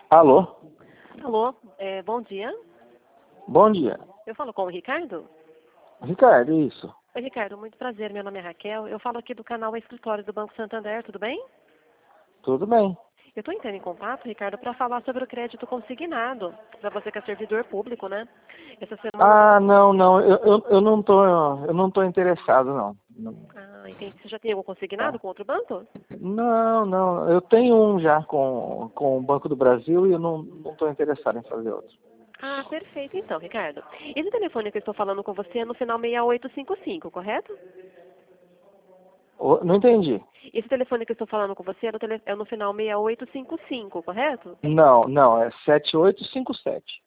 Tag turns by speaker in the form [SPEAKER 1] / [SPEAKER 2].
[SPEAKER 1] Alô?
[SPEAKER 2] Alô, bom dia.
[SPEAKER 1] Bom dia.
[SPEAKER 2] Eu falo com o Ricardo?
[SPEAKER 1] Ricardo, isso.
[SPEAKER 2] Oi, Ricardo, muito prazer. Meu nome é Raquel. Eu falo aqui do canal Escritório do Banco Santander, tudo bem?
[SPEAKER 1] Tudo bem?
[SPEAKER 2] Eu estou entrando em contato, Ricardo, para falar sobre o crédito consignado, para você que é servidor público, né? Essa semana...
[SPEAKER 1] Ah, não, não. Eu não tô interessado, não. Não,
[SPEAKER 2] Ah, entendi. Você já tem algum consignado
[SPEAKER 1] tá.
[SPEAKER 2] com outro banco?
[SPEAKER 1] Não, não. Eu tenho um já com o Banco do Brasil e eu não estou interessado em fazer outro.
[SPEAKER 2] Ah, perfeito então, Ricardo. Esse telefone que eu estou falando com você é no final 6855, correto?
[SPEAKER 1] Não entendi.
[SPEAKER 2] Esse telefone que eu estou falando com você é no final 6855, correto?
[SPEAKER 1] Não, não. É 7857.